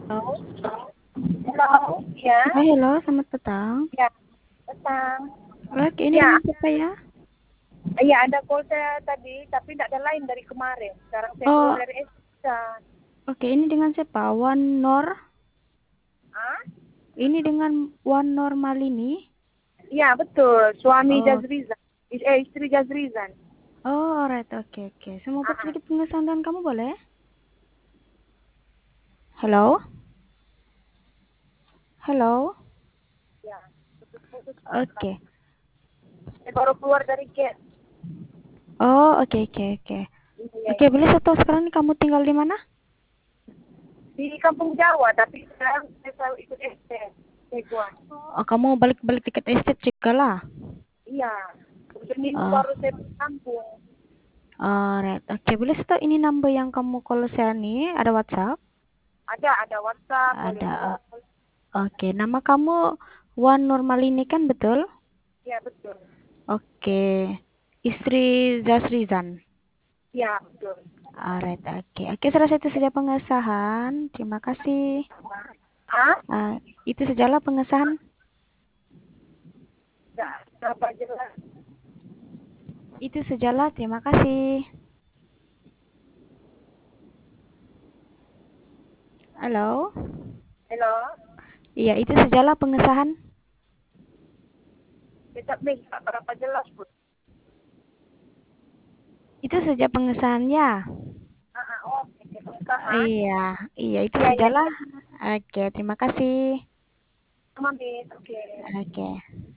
Halo, halo, ya, Halo, selamat petang. ya, petang. Oke, ini Ya, dengan siapa ya? ya ada call saya tadi, tapi tidak ada lain dari kemarin. Sekarang saya keluar Oh, dari SK. oke, ini dengan siapa? One Nor. Ah? Ini dengan One Normalini. Ya, betul. Suami Oh, Jazrizan. Istri Jazrizan. oh, alright, oke, oke. Saya mau buat Ah, sedikit pengesahan dan kamu boleh? Halo, halo. ya, putus-putus Pak. Oke. Saya baru keluar dari gate. Oh, oke, oke, oke. Iya, Oke, iya. boleh saya tahu sekarang kamu tinggal di mana? Di Kampung Jawa, tapi sekarang saya selalu ikut ST. Seguan. Oh, kamu balik-balik tiket estate juga lah. Iya. Seminggu Oh, baru saya pulang kampung. alright. Oke, boleh saya tahu ini number yang kamu call saya nih? Ada WhatsApp? Ada WhatsApp, boleh Ada. call. Oke, nama kamu Wan Normalini kan betul? Iya, betul. Oke, istri Zasrizan. Iya, betul. Alright, oke. Oke, saya rasa itu saja pengesahan. Terima kasih. Ah? Ah, itu sajalah pengesahan. Enggak, apa jelas. Itu sajalah. Terima kasih. Halo. Halo, Iya, itu sajalah pengesahan. tetap nih, tak berapa jelas pun. Itu saja pengesahannya. Oke, pernikahan. Iya, iya itu Iya, iya, sajalah. iya. Oke, terima kasih. Sama, Mit. Oke. Oke.